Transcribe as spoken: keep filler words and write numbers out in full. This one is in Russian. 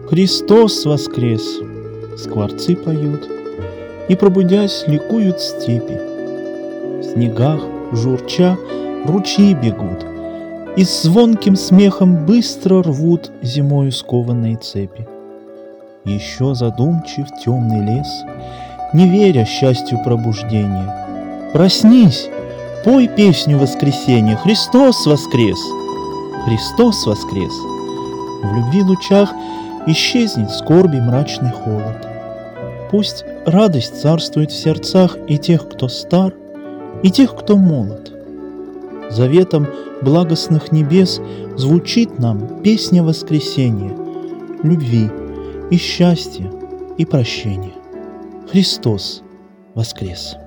Христос воскрес! Скворцы поют, и, пробудясь, ликуют степи. В снегах, журча, ручьи бегут, и с звонким смехом быстро рвут зимою скованные цепи. Еще задумчив темный лес, не веря счастью пробуждения. Проснись, пой песню воскресения, Христос воскрес! Христос воскрес! В любви лучах исчезнет скорби мрачный холод. Пусть радость царствует в сердцах и тех, кто стар, и тех, кто молод. Заветом благостных небес звучит нам песня воскресения, любви и счастья и прощения. Христос воскрес!